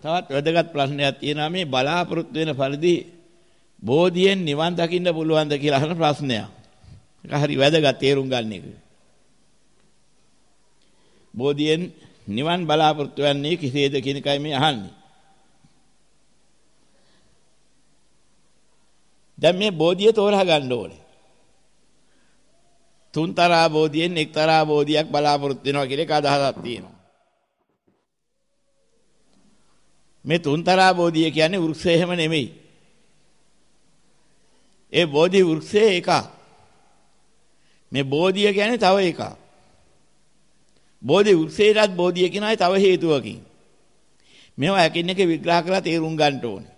තවත් වැදගත් ප්‍රශ්නයක් තියෙනවා මේ බලාපොරොත්තු වෙන පරිදි බෝධියෙන් නිවන් දකින්න පුළුවන්ද කියලා අහන ප්‍රශ්නයක්. ඒක හරි වැදගත් තේරුම් ගන්න එක. බෝධියෙන් නිවන් බලාපොරොත්තු වෙන්නේ කෙසේද කියන එකයි මේ අහන්නේ. දැන් මේ බෝධිය තෝරා ගන්න ඕනේ. තුන්තරා බෝධියෙන් එක්තරා බෝධියක් බලාපොරොත්තු වෙනවා කියන එක අදහසක් තියෙනවා. මේ තුන්තරා බෝධිය කියන්නේ වෘක්ෂය හැම නෙමෙයි. ඒ බෝධි වෘක්ෂයේ එකක්. මේ බෝධිය කියන්නේ තව එකක්. බෝධි වෘක්ෂයටත් බෝධිය කියනයි තව හේතුවකින්. මේවා එකින් එක විග්‍රහ කරලා තේරුම් ගන්න ඕනේ.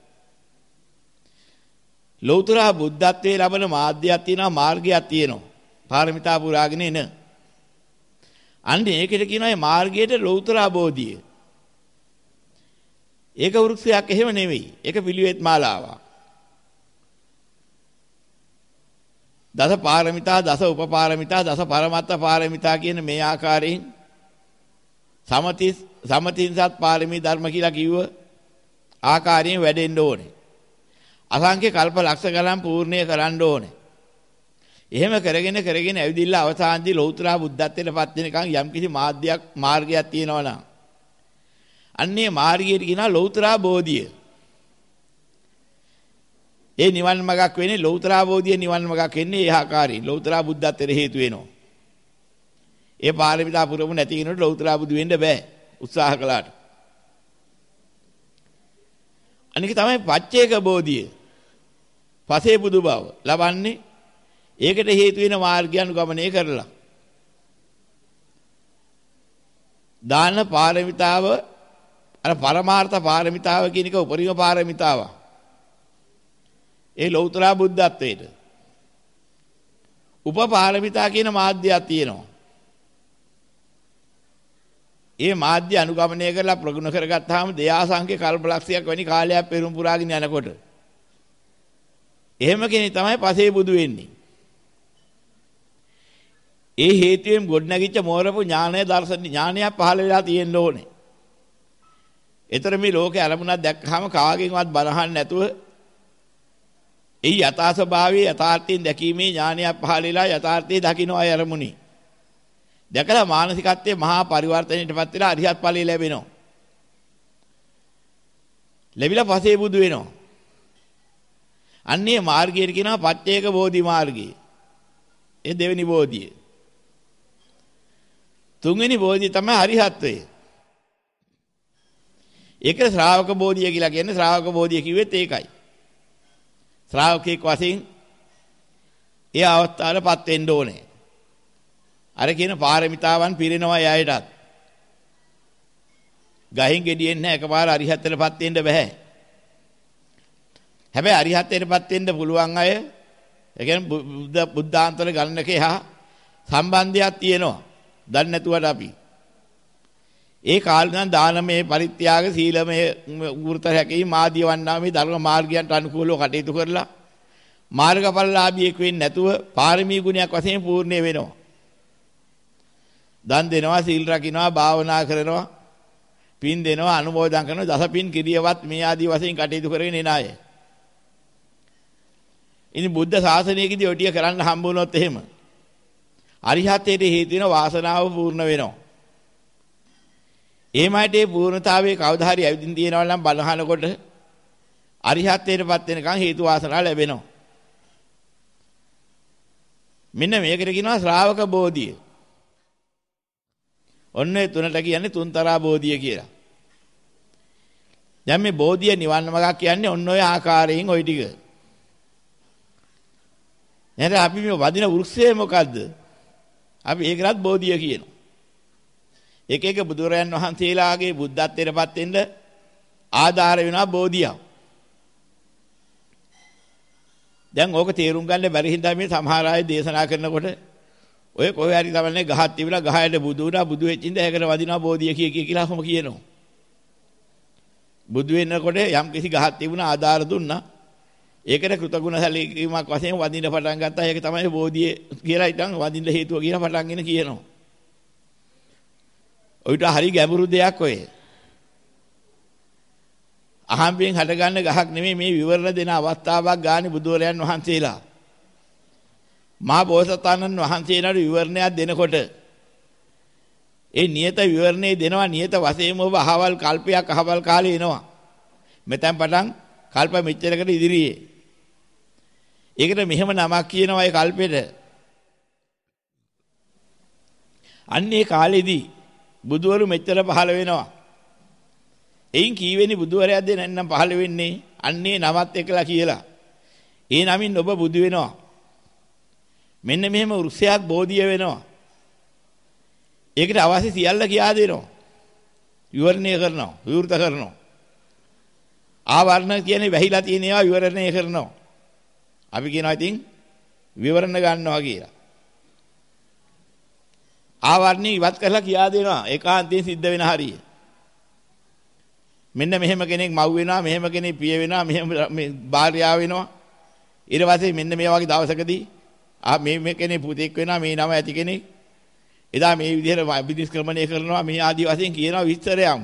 ලෞතර බුද්ධත්වයේ ලැබෙන මාර්ගයක් තියෙනවා මාර්ගයක් තියෙනවා. පාරමිතා පුරාගෙන එන. අන්නේ ඒකට කියනවා මේ මාර්ගයට ලෞතර බෝධිය. ඒක වෘක්ෂයක් එහෙම නෙවෙයි. ඒක පිළිවෙත් මාලාවක්. දස පාරමිතා, දස උපපාරමිතා, දස පරමත්ත පාරමිතා කියන මේ ආකාරයෙන් සමතින්සත් පාරමී ධර්ම කියලා කිව්ව ආකාරයෙන් වැඩෙන්න ඕනේ. අසංඛ්‍ය කල්ප ලක්ෂ ගණන් පූර්ණය කරන්න ඕනේ. එහෙම කරගෙන ඇවිදින්න අවසානදී ලෞතර බුද්ධත්වයටපත් වෙනකන් යම්කිසි මාර්ගයක් තියෙනවා නම් අන්නේ මාර්ගයට කියනවා ලෞතර බෝධිය. ඒ නිවන් මාර්ගක් වෙන්නේ ලෞතර බෝධිය නිවන් මාර්ගක් වෙන්නේ ඒ ආකාරයෙන් ලෞතර බුද්ධත්වයට හේතු වෙනවා. ඒ පාරමිතා පුරමු නැති කෙනෙකුට ලෞතර බුදු වෙන්න බෑ උත්සාහ කළාට. අනික තමයි පච්චේක බෝධිය. පසේ බුදු බව ලබන්නේ ඒකට හේතු වෙන මාර්ගය අනුගමනය කරලා. දාන පාරමිතාව අර පරමාර්ථ පාරමිතාව කියන එක උපරිම පාරමිතාව. ඒ ලෞතර බුද්ධත්වයට. උපපාරමිතා කියන මාධ්‍යයක් තියෙනවා. ඒ මාධ්‍ය අනුගමනය කරලා ප්‍රගුණ කරගත්තාම දයාසංඛ්‍ය කල්පලක්ෂයක් වැනි කාලයක් පෙරම් පුරාගෙන යනකොට එහෙම කෙනෙක් තමයි පසේ බුදු වෙන්නේ. ඒ හේතුවෙන් ගොඩනැගිච්ච මෝරපු ඥානය දර්ශන ඥානයක් පහළ වෙලා තියෙන්න ඕනේ. ඒතර මේ ලෝකේ අරමුණක් දැක්කහම කාගෙන්වත් බනහන්න නැතුව ඒ යථා ස්වභාවයේ යථාර්ථයෙන් දැකීමේ ඥානයක් පහළ වෙලා යථාර්ථයේ දකින්න අය අරමුණි. දැකලා මානසිකත්වයේ මහා පරිවර්තනයටපත් වෙලා අරිහත් ඵලය ලැබෙනවා. ලැබිලා පසේ බුදු වෙනවා. අන්නේ මාර්ගයට කියනවා පච්චේක බෝධි මාර්ගය. ඒ දෙවෙනි බෝධිය. තුන්වෙනි බෝධිය තමයි අරිහත්ත්වය. ඒක ශ්‍රාවක බෝධිය කියලා කියන්නේ ශ්‍රාවක බෝධිය කිව්වෙත් ඒකයි. ශ්‍රාවකෙක් වශයෙන් ඒ අවස්ථාවලපත් වෙන්න ඕනේ. අර කියන පාරමිතාවන් පිරෙනවා යයටත්. ගහින් ගෙඩියෙන් නැහැ එකපාර අරිහත්ත්වයටපත් වෙන්න බෑ. හැබැයි අරිහත්ත්වයටපත් වෙන්න පුළුවන් අය ඒ කියන්නේ බුද්ධාන්තර ගණනකේ හා සම්බන්ධයක් තියෙනවා. දන්නේ නැතුවට අපි. ඒ කාලේ නම් දානමය පරිත්‍යාග සීලමය වෘත රැකීම ආදී වන්නා මේ ධර්ම මාර්ගයන්ට අනුකූලව කටයුතු කරලා මාර්ගඵලලාභියෙක් වෙන්නේ නැතුව පාරමී ගුණයක් වශයෙන් පූර්ණ වෙනවා. දන් දෙනවා, සීල් රකින්නවා, භාවනා කරනවා, පින් දෙනවා, අනුමෝදන් කරනවා, දසපින් කිරියවත් මේ ආදී වශයෙන් කටයුතු කරගෙන එන අය. ඉතින් බුද්ධ ශාසනයකදී ඔය ටික කරන්න හම්බ වුණොත් එහෙම අරිහත්ත්වයට හේතු වෙන වාසනාව පූර්ණ වෙනවා. එහෙමයිට ඒ පූර්ණතාවයේ කවදා හරි ඇවිදින් තියෙනවා නම් බලහනකොට අරිහත්ත්වයටපත් වෙනකන් හේතු වාසනා ලැබෙනවා. මෙන්න මේකට කියනවා ශ්‍රාවක බෝධිය. ඔන්න ඒ තුනට කියන්නේ තුන්තරා බෝධිය කියලා. දැන් මේ බෝධිය නිවන් මාර්ගක් කියන්නේ ඔන්න ඔය ආකාරයෙන් ওই ටික. එහෙනම් අපි මේ වදින වෘක්ෂය මොකද්ද? අපි ඒකටත් බෝධිය කියනවා. එක එක බුදුරයන් වහන්සේලාගේ බුද්ධත්වයටපත් වෙන්න ආධාර වෙනවා බෝධියක්. දැන් ඕක තේරුම් ගන්න බැරි හින්දා මේ සමහර අය දේශනා කරනකොට ඔය කොහේ හරි තමයි ගහක් තිබිලා ගහයට බුදු වුණා බුදු වෙච්ච ඉඳ ඒකට වදිනවා බෝධිය කියලා කොහොම කියනවා. බුදු වෙනකොට යම් කිසි ගහක් තිබුණා ආධාර දුන්නා. ඒකට කෘතගුණ සැලකීමක් වශයෙන් වදින්න පටන් ගත්තා. ඒක තමයි බෝධිය කියලා හිටන් වදින්න හේතුව කියලා පටන්ගෙන කියනවා. ඔයිට හරි ගැඹුරු දෙයක් ඔය. අහම්බෙන් හටගන්න ගහක් නෙමෙයි මේ විවරණ දෙන අවස්ථාවක් ගානේ බුදුරයන් වහන්සේලා. මහා බෝසතාණන් වහන්සේලාට විවරණයක් දෙනකොට ඒ නියත විවරණේ දෙනවා නියත වශයෙන්ම ඔබ අහවල් කල්පයක් අහවල් කාලේ එනවා. මෙතෙන් පටන් කල්ප මෙච්චරකට ඉදිරියේ. ඒකට මෙහෙම නමක් කියනවා ඒ කල්පෙට. අන්නේ කාලෙදී බුදුවරු මෙච්චර පහළ වෙනවා. එයින් කීවෙනි බුදුවරයාද නැත්නම් පහළ වෙන්නේ අන්නේ නමත් එක්කලා කියලා. ඒ නමින් ඔබ බුදු වෙනවා. මෙන්න මෙහෙම වෘක්ෂයක් බෝධිය වෙනවා. ඒකට අවශ්‍ය සියල්ල කියා දෙනවා. විවරණය කරනවා, විවෘත කරනවා. ආවරණ කියන්නේ වැහිලා තියෙන ඒවා විවරණය කරනවා. අපි කියනවා ඉතින් විවරණ ගන්නවා කියලා. ආවරණي ඉවත් කරලා කියා දෙනවා. ඒකාන්තයෙන් සිද්ධ වෙන හරිය. මෙන්න මෙහෙම කෙනෙක් මව් වෙනවා, මෙහෙම කෙනෙක් පිය වෙනවා, මෙහෙම භාර්යාව වෙනවා. ඊට පස්සේ මෙන්න මේ වගේ දවසකදී මේ කෙනෙක් පුතෙක් වෙනවා, මේ නම ඇති කෙනෙක්. එදා මේ විදිහට අභිනිෂ්ක්‍රමණය කරනවා මේ ආදි වශයෙන් කියනවා විස්තරයක්ම.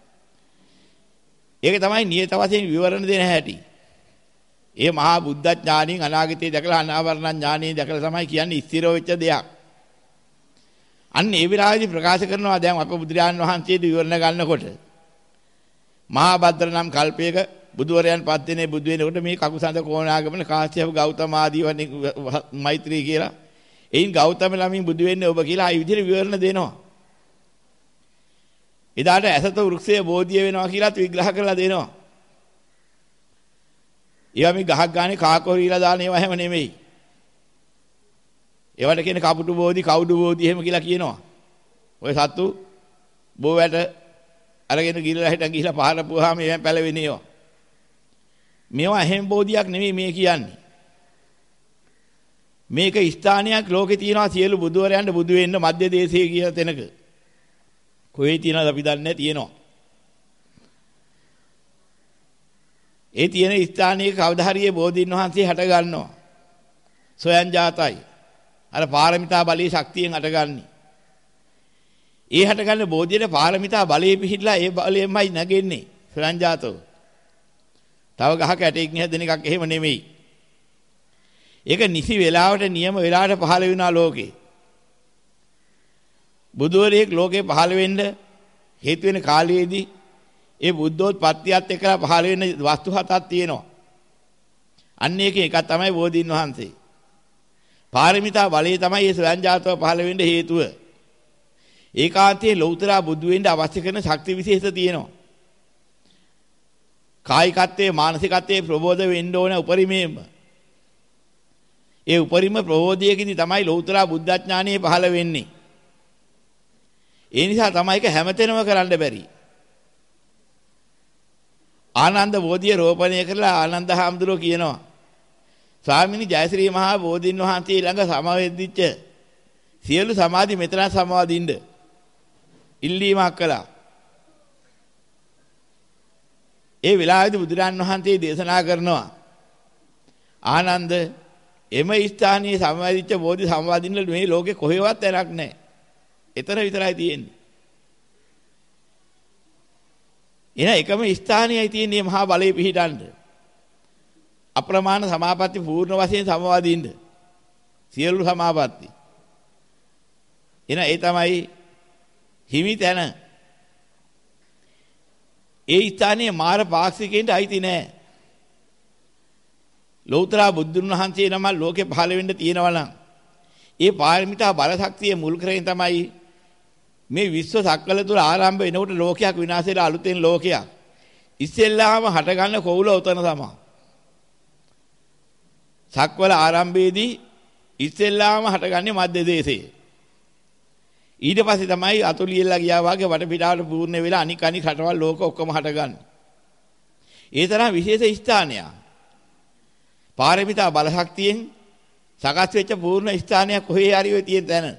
ඒක තමයි නියත වශයෙන් විවරණ දෙන හැටි. ඒ මහා බුද්ධ ඥාණයෙන් අනාගතය දැකලා අනාවරණ ඥාණයෙන් දැකලා තමයි කියන්නේ ස්ථිර වෙච්ච දෙයක්. අන්න ඒ විලාසෙදි ප්‍රකාශ කරනවා දැන් අප බුදුරජාණන් වහන්සේ විවරණ ගන්නකොට මහා භද්‍ර නම් කල්පයක බුදුවරයන් පස් දිනේ බුදු වෙනකොට මේ කකුසඳ කොණාගමන කාශ්‍යප ගෞතම ආදී මෛත්‍රී කියලා එයින් ගෞතම ළමින් බුදු වෙන්නේ ඔබ කියලා ආයි විදිහට විවරණ දෙනවා. එදාට ඇසත වෘක්ෂයේ බෝධිය වෙනවා කියලාත් විග්‍රහ කරලා දෙනවා. ඒවා මේ ගහක් ගානේ කාකොරීලා දාන ඒවා හැම නෙමෙයි. ඒවට කියන්නේ කපුටු බෝධි, කවුඩු බෝධි එහෙම කියලා කියනවා. ඔය සත්තු බෝවැට අරගෙන ගිරලා හිටන් ගිහිලා පහරපුවාම ඒවෙන් පැලවෙන්නේ ඒවා. මේවා එහෙම බෝධියක් නෙමෙයි මේ කියන්නේ. මේක ස්ථානයක් ලෝකේ තියෙනවා සියලු බුදුවරයන්ට බුදු වෙන්න මධ්‍ය දේශයේ කියන තැනක. කොහේ තියෙනවද අපි දන්නේ තියෙනවා. ඒ තියෙන ස්ථානයේ කවදා හරි බෝධීන් වහන්සේ හට ගන්නවා. සොයන් ජාතයි. අර පාරමිතා බලයේ ශක්තියෙන් හටගන්නේ. ඒ හටගන්න බෝධියේ පාරමිතා බලයේ පිහිටලා ඒ බලයෙන්මයි නැගෙන්නේ. සොයන් ජාතෝ. තව ගහක ඇටයකින් හැදෙන එකක් එහෙම නෙමෙයි. ඒක නිසි වේලාවට නියම වේලාවට පහළ වෙනා ලෝකේ. බුදුවරයෙක් ලෝකේ පහළ වෙන්න හේතු වෙන කාලයේදී ඒ බුද්ධෝත්පත්තියත් එක්කලා පහළ වෙන වස්තු හතක් තියෙනවා. අන්න එකේ එකක් තමයි බෝධීන් වහන්සේ. පාරමිතා බලය තමයි මේ ස්වයංජාතව පහළ වෙන්න හේතුව. ඒකාන්තයේ ලෞතර බුදු වෙන්න අවශ්‍ය කරන ශක්ති විශේෂ තියෙනවා. කායිකත්වයේ මානසිකත්වයේ ප්‍රබෝධ වෙන්න ඕන උපරිමයෙන්ම. ඒ උපරිම ප්‍රබෝධයකදී තමයි ලෞතර බුද්ධ ඥානය පහළ වෙන්නේ. ඒ නිසා තමයි ඒක හැමතැනම කරන්න බැරි. ආනන්ද බෝධිය රෝපණය කරලා ආනන්ද හාමුදුරුවෝ කියනවා ස්වාමීනි ජයශ්‍රී මහා බෝධින් වහන්සේ ළඟ සමවෙද්දිච්ච සියලු සමාධි මෙතන සමවදින්න ඉල්ලීමක් කළා. ඒ වෙලාවේදී බුදුරන් වහන්සේ දේශනා කරනවා ආනන්ද එම ස්ථානයේ සමවදිච්ච බෝධි සමවදින්න මේ ලෝකේ කොහෙවත් තැනක් නැහැ. එතන විතරයි තියෙන්නේ. එන එකම ස්ථානයයි තියෙන්නේ මහා බලයේ පිහිටන්න. අප්‍රමාණ සමාපatti පූර්ණ වශයෙන් සමවදින්න. සියලු සමාපatti. එන ඒ තමයි හිමි තැන. ඒ ස්ථානයේ මාර පාක්ෂිකයන්ට අයිති නෑ. ලෞතර බුදුන් වහන්සේ නම ලෝකේ පහළ වෙන්න තියෙනවා නම් ඒ පාරමිතා බල ශක්තිය මුල් කරගෙන තමයි මේ විශ්ව සක්වල තුල ආරම්භ වෙනකොට ලෝකයක් විනාශ වෙලා අලුතෙන් ලෝකයක් ඉස්සෙල්ලාම හටගන්න කොවුල උතන තමයි. සක්වල ආරම්භයේදී ඉස්සෙල්ලාම හටගන්නේ මධ්‍ය දේශයේ. ඊට පස්සේ තමයි අතුලියලා ගියා වගේ වටපිටාවට පූර්ණ වෙලා අනික් රටවල් ලෝක ඔක්කොම හටගන්නේ. ඒ තරම් විශේෂ ස්ථානයක්. පාරමිතා බල ශක්තියෙන් සකස් වෙච්ච පූර්ණ ස්ථානයක් කොහේ හරි ඔය තියෙන තැන.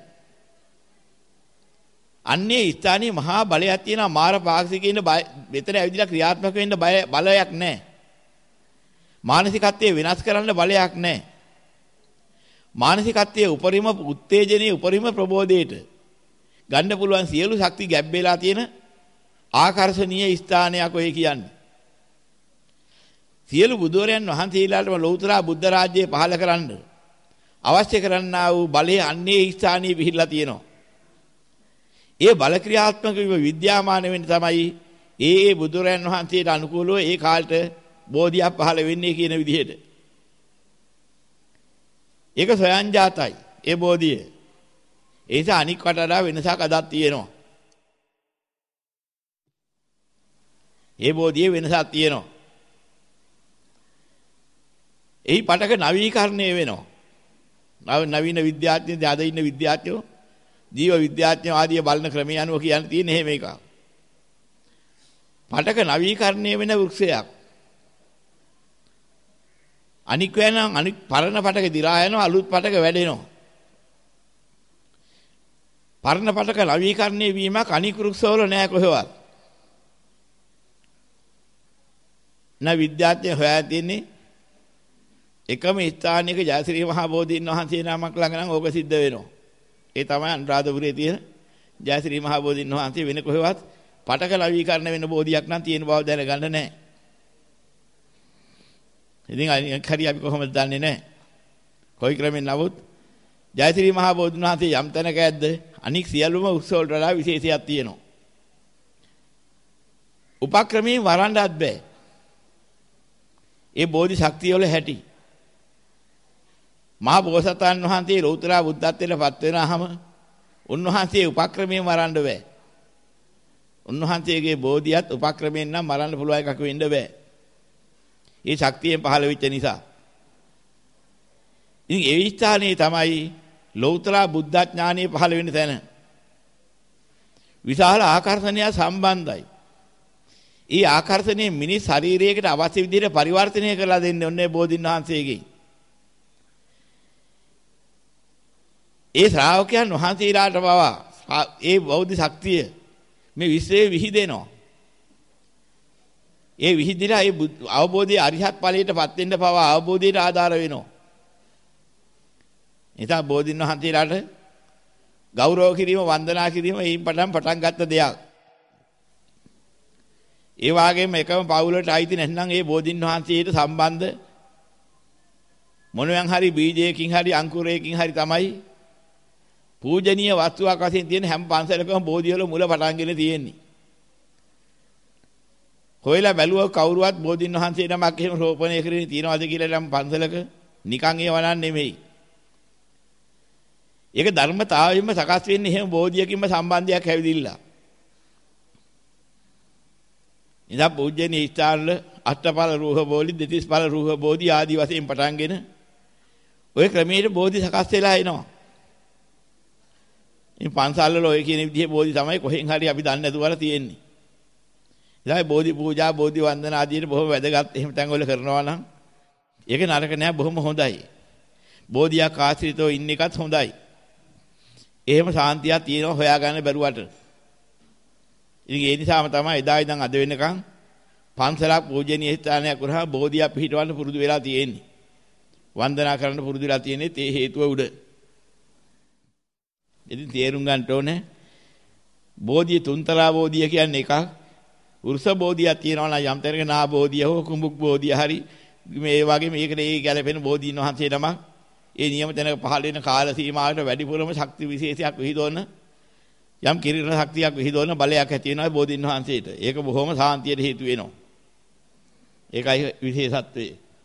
අන්නේ ස්ථානයේ මහා බලයක් තියෙනවා මාර පාක්ෂිකයින් මෙතන ඇවිදලා ක්‍රියාත්මක වෙන්න බලයක් නැහැ. මානසිකත්වයේ වෙනස් කරන්න බලයක් නැහැ. මානසිකත්වයේ උපරිම උත්තේජනයේ උපරිම ප්‍රබෝධයට ගන්න පුළුවන් සියලු ශක්ති ගැබ්බෙලා තියෙන ආකර්ෂණීය ස්ථානයක් ඔය කියන්නේ. සියලු බුදුරයන් වහන්සේලාටම ලෞතර බුද්ධ රාජ්‍යය පහළ කරන්න අවශ්‍ය කරන්නා වූ බලයේ අන්නේ ස්ථානීය පිහිටලා තියෙනවා. ඒ බල ක්‍රියාත්මක විද්‍යාමාන වෙන්න තමයි ඒ බුදුරයන් වහන්සේට අනුකූලව ඒ කාලට බෝධියක් පහළ වෙන්නේ කියන විදිහට. ඒක සොයන්ජාතයි ඒ බෝධිය. ඒ නිසා අනික් වටා වෙනසක් අදක් තියෙනවා. ඒ බෝධියේ වෙනසක් තියෙනවා. එයි පටක නවීකරණය වෙනවා. නවීන විද්‍යාඥයෝ අද ඉන්න විද්‍යාඥයෝ ජීව විද්‍යාඥයෝ ආදී බලන ක්‍රමය අනුව කියන්න තියෙන එහෙම එකක්. පටක නවීකරණය වෙන වෘක්ෂයක්. අනික් වෙනම් අනික් පරණ පටක දිරා යනවා අලුත් පටක වැඩෙනවා. පරණ පටක නවීකරණය වීමක් අනික් වෘක්ෂවල නෑ කොහෙවත්. විද්‍යාඥයෝ හොයා තින්නේ එකම ස්ථානයක ජයශ්‍රී මහ බෝධීන් වහන්සේ නමක් ළඟ නම් ඕක සිද්ධ වෙනවා. ඒ තමයි අනුරාධපුරයේ තියෙන ජයශ්‍රී මහ බෝධීන් වහන්සේ වෙන කොහෙවත් පටක නවීකරණ වෙන බෝධියක් නම් තියෙන බව දැනගන්න නැහැ. ඉතින් හරි අපි කොහොමද දන්නේ නැහැ. කොයි ක්‍රමෙන් නමුත් ජයශ්‍රී මහ බෝධීන් වහන්සේ යම් තැනක ඇද්ද අනික් සියලුම උත්සව වලට වඩා විශේෂයක් තියෙනවා. උපක්‍රමයෙන් වරන්නත් බෑ. ඒ බෝධි ශක්තිය වල හැටි මහා බෝසතාණන් වහන්සේ ලෞතර බුද්ධත්වයට පත් වෙනාම උන්වහන්සේ උපක්‍රමයෙන් මරන්න බෑ. උන්වහන්සේගේ බෝධියත් උපක්‍රමයෙන් නම් මරන්න පුළුවන් එකක් වෙන්න බෑ. ඒ ශක්තියෙන් පහළ වෙච්ච නිසා. ඉතින් ඒ ස්ථානයේ තමයි ලෞතර බුද්ධ ඥානය පහළ වෙන තැන. විශාල ආකර්ෂණය සම්බන්ධයි. ඒ ආකර්ෂණය මිනිස් ශරීරයකට අවශ්‍ය විදිහට පරිවර්තනය කරලා දෙන්නේ ඔන්නේ බෝධින් වහන්සේගෙන්. ඒ ශ්‍රාවකයන් වහන්සේලාට පවා ඒ බෞද්ධ ශක්තිය මේ විශ්වයේ විහිදෙනවා. ඒ විහිදිලා ඒ අවබෝධයේ අරිහත් ඵලයටපත් වෙන්න පවා අවබෝධයට ආධාර වෙනවා. එතන බෝධින් වහන්සේලාට ගෞරව කිරීම වන්දනා කිරීම එයින් පටන් ගත්ත දෙයක්. ඒ වගේම එකම පවුලට අයිති නැත්නම් ඒ බෝධින් වහන්සේට සම්බන්ධ මොනෙන් හරි බීජයකින් හරි අංකුරයකින් හරි තමයි පූජනීය වස්තුවක් වශයෙන් තියෙන හැම පන්සලකම බෝධිය වල මුල පටන්ගෙන තියෙන්නේ. හොයලා බැලුවා කවුරුවත් බෝධින් වහන්සේ නමක් එහෙම රෝපණය කරගෙන තියනවාද කියලා නම් පන්සලක නිකන් ඒව නන් නෙමෙයි. ඒක ධර්මතාවයෙන්ම සකස් වෙන්නේ එහෙම බෝධියකින්ම සම්බන්ධයක් හැවිදිලා. ඉතින් පූජනීය ස්ථානවල අෂ්ටඵල රූහ බෝධි දෙතිස්ඵල රූහ බෝධි ආදී වශයෙන් පටන්ගෙන ඔය ක්‍රමයේ බෝධි සකස් වෙලා එනවා. මේ පන්සල් වල ඔය කියන විදිහේ බෝධි තමයි කොහෙන් හරි අපි දන්නේ නැතුවලා තියෙන්නේ. ඉතින් බෝධි පූජා බෝධි වන්දනා ආදීට බොහොම වැදගත් එහෙම තැන් වල කරනවා නම් ඒක නරක නෑ බොහොම හොඳයි. බෝධියක් ආශ්‍රිතව ඉන්න එකත් හොඳයි. එහෙම සාන්තියක් තියෙනවා හොයාගන්න බැරුවට. ඉතින් ඒ නිසාම තමයි එදා ඉඳන් අද වෙනකන් පන්සලක් පූජනීය ස්ථානයක් වුණා බෝධියක් පිහිටවන්න පුරුදු වෙලා තියෙන්නේ. වන්දනා කරන්න පුරුදු වෙලා තියෙන්නේ ඒ හේතුව උඩ. ඉතින් තේරුම් ගන්න ඕනේ බෝධිය තුන්තරා බෝධිය කියන්නේ එකක්. උරුස බෝධියක් තියෙනවා නම් යම් තැනක නා බෝධිය හෝ කුඹුක් බෝධිය හරි මේ වගේ මේකට ඒ ගැලපෙන බෝධීන් වහන්සේ නමක් ඒ නියම තැනක පහළ වෙන කාල සීමාවට වැඩිපුරම ශක්ති විශේෂයක් විහිදවන යම් කිරින ශක්තියක් විහිදවන බලයක් ඇති වෙනවා බෝධීන් වහන්සේට. ඒක බොහොම සාන්තියට හේතු වෙනවා. ඒකයි විශේෂත්වය.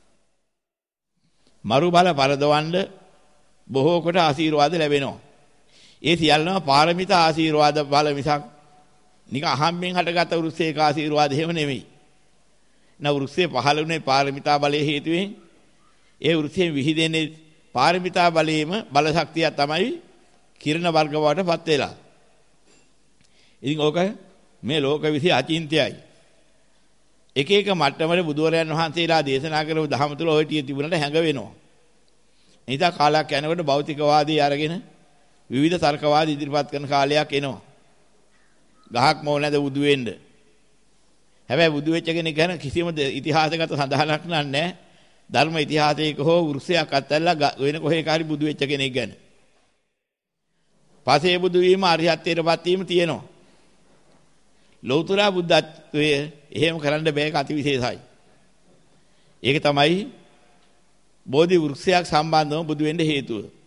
මරු බල පරදවන්න බොහෝ කොට ආශිර්වාද ලැබෙනවා. ඒ සියල්ලම පාරමිතා ආශිර්වාද බල මිසක් නික අහම්බෙන් හටගත් වෘක්ෂයක ආශිර්වාද එහෙම නෙමෙයි. වෘක්ෂයේ පහළ වුණේ පාරමිතා බලයේ හේතුවෙන් ඒ වෘක්ෂයෙන් විහිදෙන්නේ පාරමිතා බලයේම බල ශක්තිය තමයි කිරණ වර්ග වලටපත් වෙලා. ඉතින් ඕක මේ ලෝක විසි අචින්තයයි. එක එක මට්ටමවල බුදුරයන් වහන්සේලා දේශනා කරපු ධහම තුල ඔය ටික තිබුණාට හැඟ වෙනවා. එනිසා කාලයක් යනකොට භෞතිකවාදී අරගෙන විවිධ තර්කවාද ඉදිරිපත් කරන කාලයක් එනවා. ගහක් මොනද බුදු වෙන්න. හැබැයි බුදු වෙච්ච කෙනෙක් ගැන කිසිම ඉතිහාසගත සඳහනක් නැහැ. ධර්ම ඉතිහාසයක හෝ වෘක්ෂයක් අත්හැරලා වෙන කොහේ කාරි බුදු වෙච්ච කෙනෙක් ගැන. පසේ බුදු වීම අරිහත්ත්වයටපත් වීම තියෙනවා. ලෞතර බුද්ධත්වයේ එහෙම කරන්න බෑ අති විශේෂයි. ඒක තමයි බෝධි වෘක්ෂයක් සම්බන්ධව බුදු වෙන්න හේතුව.